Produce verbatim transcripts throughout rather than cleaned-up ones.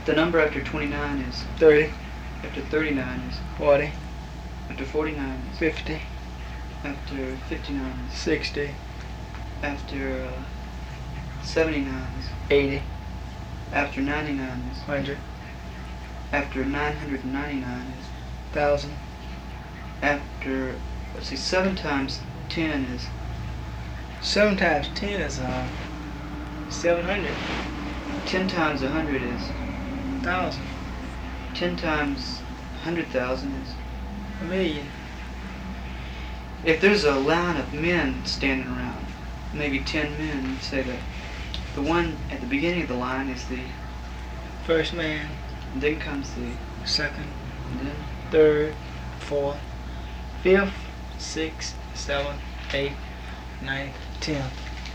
The number after twenty-nine is, thirty, after thirty-nine is, forty, after forty-nine is, fifty, after fifty-nine is, sixty, after uh, seventy-nine is, eighty, after ninety-nine is, one hundred, after nine hundred ninety-nine is, one thousand, after, let's see, seven times ten is, seven times ten is uh, seven hundred, ten times a hundred is, one thousand, ten times a hundred thousand is. a million. If there's a line of men standing around, maybe ten men, you'd say that the one at the beginning of the line is the, First man, and then comes the, second, and then, third, fourth, fifth, sixth, seventh, eighth, ninth, tenth.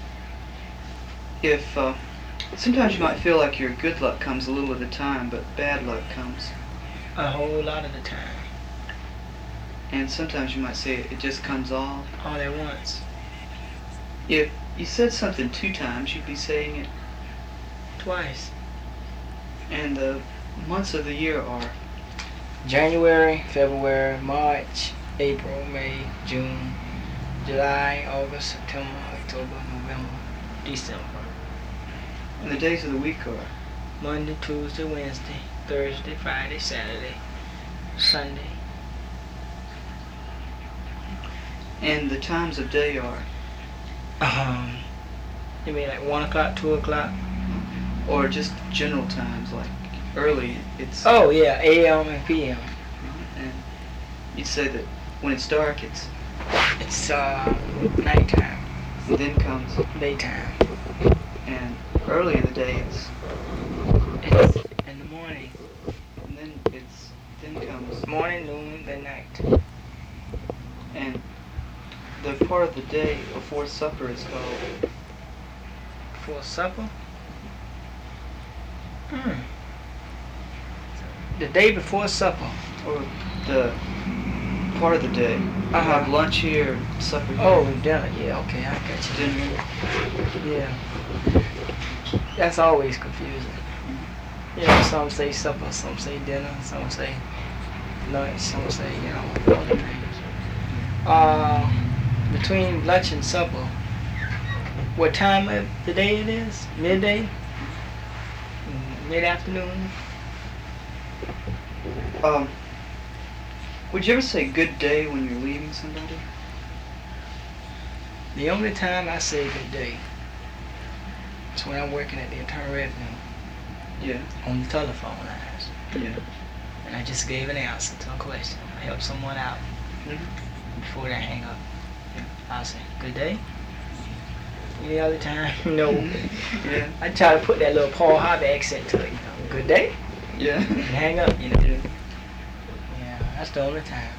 if, uh, sometimes you might feel like your good luck comes a little at a time, but bad luck comes. A whole lot of the time. And sometimes you might say it just comes all. All at once. If you said something two times, you'd be saying it. Twice. And the months of the year are, January, February, March, April, May, June, July, August, September, October, November, December. and the days of the week are, Monday, Tuesday, Wednesday, Thursday, Friday, Saturday, Sunday. and the times of day are, Um, you mean like one o'clock, two o'clock? or just general times, like early, it's, Oh yeah, A M and P M. and you'd say that when it's dark, it's, It's uh nighttime, and then comes, daytime. and early in the day, it's, It's in the morning, and then it's, then comes, morning, noon, then night. and the part of the day before supper is called, For supper? Hmm. The day before supper. or the part of the day. You Uh-huh. have lunch here, supper here. Oh, dinner. Yeah, okay, I got you. Dinner. Yeah. That's always confusing. You know, some say supper, some say dinner, some say lunch, some say, you know, other things. Uh, between lunch and supper, what time of the day it is? Midday? Mm, Mid-afternoon? Um, would you ever say good day when you're leaving somebody? The only time I say good day is when I'm working at the Internal Revenue Yeah. on the telephone lines. Yeah. And I just gave an answer to a question. I helped someone out Mm-hmm. before they hang up. Yeah. I'll say, good day. Any other time, no. Yeah. I try to put that little Paul Harvey accent to it, you know. Good day. Yeah. And hang up, you know. Yeah. Yeah, that's the only time.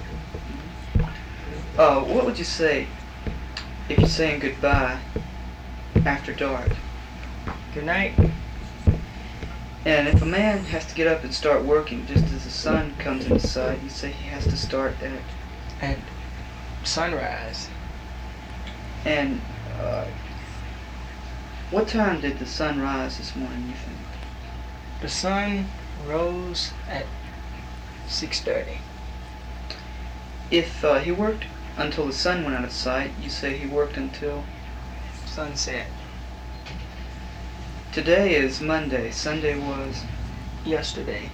Uh, what would you say if you're saying goodbye after dark? Good night. And if a man has to get up and start working just as the sun comes into sight, you say he has to start at, And sunrise. and uh, what time did the sun rise this morning, you think? The sun rose at six thirty. If uh, he worked until the sun went out of sight, you say he worked until, Sunset. today is Monday, Sunday was, Yesterday.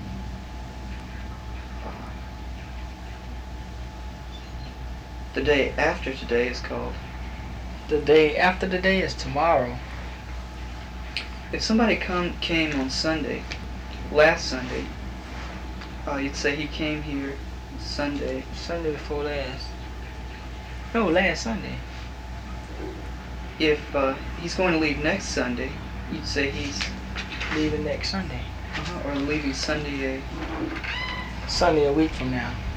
the day after today is called. The day after the day is tomorrow. If somebody come came on Sunday, last Sunday, uh, you'd say he came here Sunday. Sunday before last. No, last Sunday. If uh, he's going to leave next Sunday, you'd say he's Leaving next Sunday. uh, or leaving Sunday a Sunday a week from now.